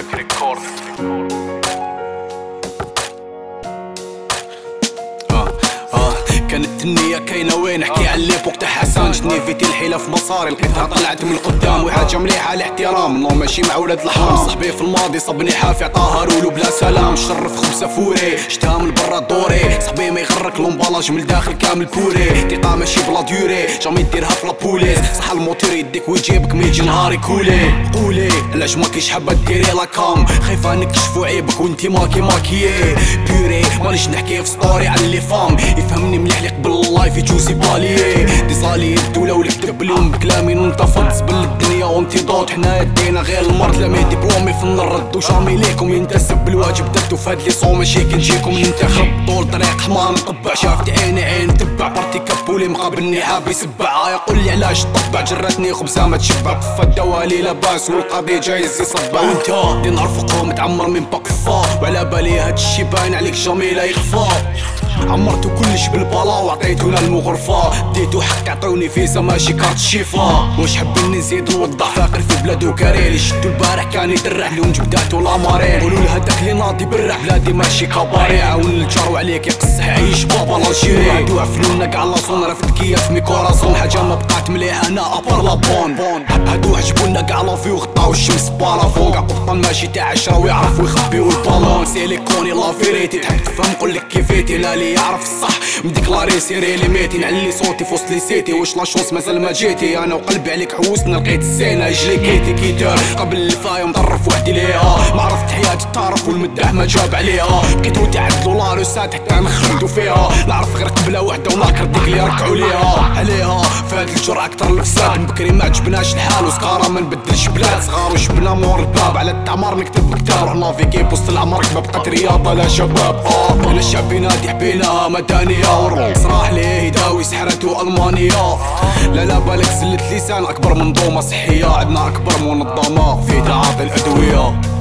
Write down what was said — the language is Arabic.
ريكورد. كانت النية كاينة وين نحكي على ليبوك تاع حسن. جتني فيتي الحيلة في مساري لقيتها طلعت من القدام وحاجة مليحة الاحترام. نو ماشي مع ولاد الحرام. صاحبي في الماضي صبني حافي عطاها رولو بلا سلام. شرف خبزة فوري شتها من برا دوري. صاحبي ما يغرك لومبالاج من الداخل كامل بوري. ثقة ماشي بلا ديوري جامي ديرها في لابوليس. صح الموتور يديك ويجيبك ما يجي نهار يكولي. قولي علاش ماكيش حابة ديري لاكام. خايفة نكشفو عيبك وانتي ماكيي بيوري. مانيش نحكي في ستوري على لي فام. يفهمني مليح لي قبل اللايف يجوزي بالي. ديزالي الدولة ولي كتب اليوم بكلامي ننتفض. زبل الدنيا وانتضاد حنا يدينا غير المرض. لما دبلومي في الرد وشامي ليكم ينتسب بالواجب درتو فهاد لي صو ماشي كنجيكم ننتخب. طول طريق حمار نطبع شافت عيني عين تبع بارتي كابولي مقابلني حاب يسبع. يقولي علاش طبع جرتني خبزة ما تشبع. طفى الدوالي لاباس والقضية جايز يصبع. وانت دي نعرفو قوم تعمر من بقفا. وعلى بالي هادشي باين عليك جامي لا يخفى. عمرتو كلش بالبلا وعطيتونا المغرفة. ديتو حق عطوني فيزا ماشي كارت شيفا. واش حابين نزيد نوضح فاقر في بلادو كاريلي. شدو البارح كان يدرح اليوم جبداتو لامارين. قولوا لها داك لي ناضي برح بلادي ماشي كباري. عاون الجار وعليك يقصح عيش بابا لاجيري. عدو عفلونا كاع لاصون راه فتكية في ميكوراسون. حاجة ما بقات مليحة هنا ابار لابون. هادو عجبونا كاع لافي وغطاو الشمس بارافون. كاع قبطان ماشي تاع 10 ويعرفو يخبيو البالون. سيليكوني لافيريتي تحب تفهم قولك كيفيتي. لا لي يعرف الصح مديكلاري سيري لي ميتي. نعلي صوتي في وسط لي سيتي. واش لا شونس مازال ما جيتي. انا وقلبي عليك حوسنا لقيت الزينة اجلي كيتي كيدار. قبل الفاية مطرف وحدي ليها. ما عرفت حياتي الطرف والمداح ما جاب عليها. بقيتو تعدلو لاروسات حتى نخمدو فيها. نعرف غير قبلة وحدة وناكر ديك اللي ركعو ليها عليها. فهاد الجرعة اكتر الفساد. من بكري ما عجبناش الحال وسكارة ما نبدلش بلاد. صغار وجبنا مور الباب على التعمار نكتب كتاب. رحنا في كيب وسط العمر ما بقات رياضة لا شباب. انا الشعب ينادي حبينا مدانية. والروس راح ليه يداوي سحرته المانيا. لا بالك زلة لسان اكبر منظومة صحية. عندنا اكبر منظمة في تعاطي الادوية.